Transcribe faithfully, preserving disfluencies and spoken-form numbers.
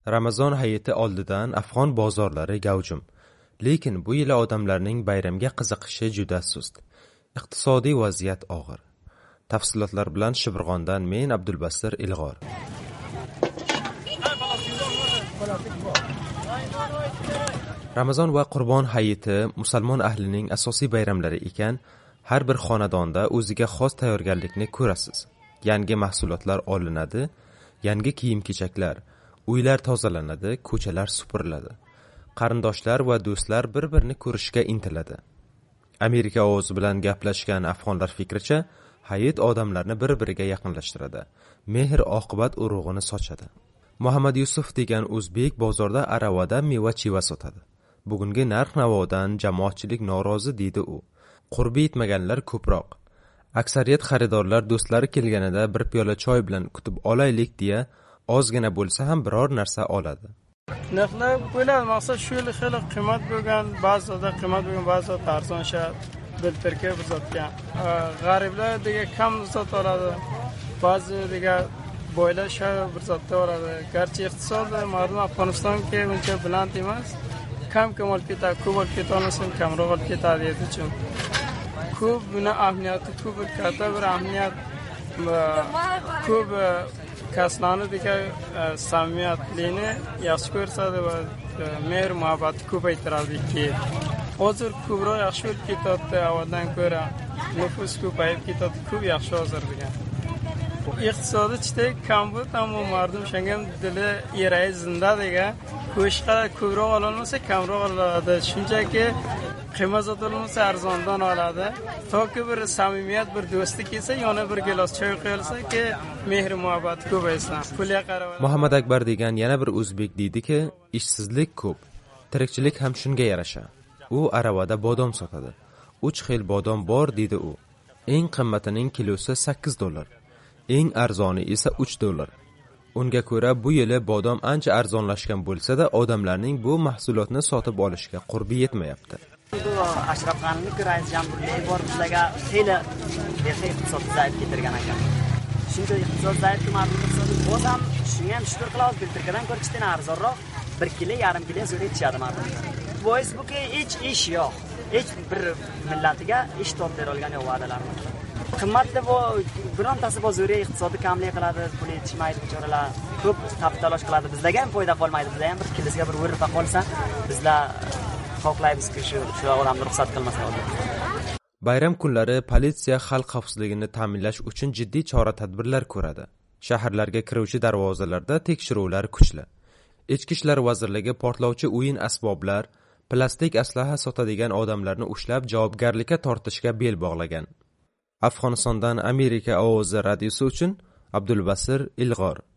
Ramazon hayiti oldidan afg'on bozorlari gavjum. Lekin bu yil odamlarning bayramga qiziqishi juda sust. Iqtisodiy vaziyat og'ir. Tafsilotlar bilan Shibirg'ondan men Abdulbasir Ilg'or. Ramazon va Qurbon hayiti musulmon ahlining asosiy bayramlari ekan, har bir xonadonda o'ziga xos tayyorgarlikni ko'rasiz. Yangi mahsulotlar olinadi, yangi kiyim-kechaklar, uylar tozalanadi, ko'chalar supuriladi. Qarindoshlar va do'stlar bir-birini ko'rishga intiladi. Amerika ovozi bilan gaplashgan afg'onlar fikricha, hayit odamlarni bir-biriga yaqinlashtiradi, mehr-oqibat urug'ini sochadi. Muhammad Yusuf degan o'zbek bozorda aravada meva-cheva sotadi. Bugungi narx-navodan jamoatchilik norozi deydi u. Qurbi yetmaganlar ko'proq. Aksariyat xaridorlar do'stlari kelganida bir piyola choy bilan kutib olaylik deya ozgina bo'lsa ham biror narsa oladi. Narxlar bo'ladi, maqsad shu yil xeyli qiymat bo'lgan, ba'zida qiymat bo'lgan, ba'zida arzon shart biltirka bizotgan. G'ariblar degan kam bizot oladi, ba'zi degan boylar shu bizotda oladi. Garchi iqtisod mardum Afg'onistonga uncha bilan emas, kam kam olib ketadi, ko'p olib ketolmasa kamroq olib ketadi deb uchun. Ko'p buni ahamiyati ko'p, katta bir ahamiyat ko'p kaslarni degan samimiyatlikni yaxshi ko'rsatadi va mehr muhabbatni ko'paytiradi. Hozir ko'proq yaxshi bo'lib ketadi, avvaldan ko'ra nufus ko'payib ketadi, ko'p yaxshi hozir degan. Iqtisodiy chida kam bo'ldi, ammo mardum shangam dili eray zinda degan, ko'shqa ko'proq ololmasa kamroq oladi. Shunchaki qiymat sotolmasa arzondan oladi. Toki bir samimiyat, bir do'stlik kelsa, yana bir gilos choy qo'yilsa-ki, mehr muhabbat ko'paysin. Pulga qarab. Muhammad Akbar degan yana bir o'zbek deydiki, ishsizlik ko'p, tirikchilik ham shunga yarasha. U aravada bodom sotadi. uch xil bodom bor dedi u. Eng qimmatining kilosi sakkiz dollar. Eng arzoni esa uch dollar. Unga ko'ra bu yili bodom ancha arzonlashgan bo'lsa-da, odamlarning bu mahsulotni sotib olishga qurbi yetmayapti. Bu Ashraf G'anining rais jamhuriyati bor bizlarga xeyli bexiy iqtisod zaif keltirgan ekan. Shunda iqtisod zaif ma'lum iqtisod bo'lsam, shunga ham shukr qilamiz, biltirkadan ko'rishdan arzonroq bir kilo, yarim kilo so'rab ichadi ma'lum. Bois bu ki hech ish yo'q. Hech bir millatiga ish topib bera olgan yo'q va'dalarni. Qimmatli bu birontasi bozorga iqtisodiy kamlik qiladi, pul yetishmaydi bechoralar. Ko'p taftalash qiladi. Bizlarga ham foyda qolmaydi. Bizlar ham bir kilosiga bir o'rta qolsa, bizlar xohlaymizki shu shu odamni ruxsat qilmasa bo'ladi. Bayram kunlari politsiya xalq xavfsizligini ta'minlash uchun jiddiy chora-tadbirlar ko'radi. Shaharlarga kiruvchi darvozalarda tekshiruvlar kuchli. Ichki ishlar vazirligi portlovchi o'yin asboblar, plastik aslaha sotadigan odamlarni ushlab javobgarlikka tortishga bel bog'lagan. Afg'onistondan Amerika ovozi radiosi uchun Abdulbasir Ilg'or.